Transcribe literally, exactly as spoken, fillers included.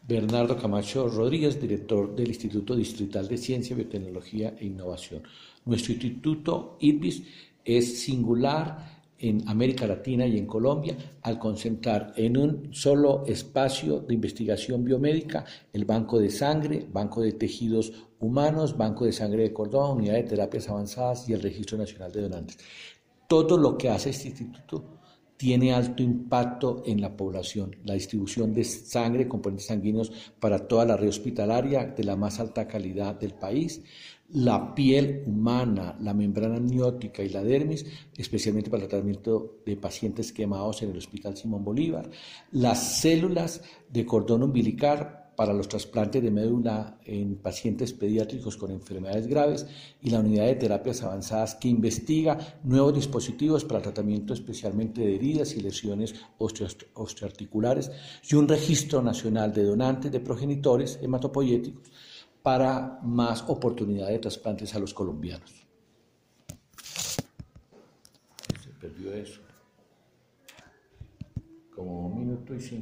Bernardo Camacho Rodríguez, director del Instituto Distrital de Ciencia, Biotecnología e Innovación. Nuestro instituto I T B I S es singular en América Latina y en Colombia al concentrar en un solo espacio de investigación biomédica el banco de sangre, banco de tejidos humanos, banco de sangre de cordón, unidad de terapias avanzadas y el Registro Nacional de Donantes. Todo lo que hace este instituto tiene alto impacto en la población. La distribución de sangre, componentes sanguíneos para toda la red hospitalaria de la más alta calidad del país, la piel humana, la membrana amniótica y la dermis, especialmente para el tratamiento de pacientes quemados en el Hospital Simón Bolívar, las células de cordón umbilical para los trasplantes de médula en pacientes pediátricos con enfermedades graves y la unidad de terapias avanzadas que investiga nuevos dispositivos para el tratamiento especialmente de heridas y lesiones osteoarticulares y un registro nacional de donantes de progenitores hematopoyéticos para más oportunidad de trasplantes a los colombianos. Se perdió eso. Como un minuto y cinco.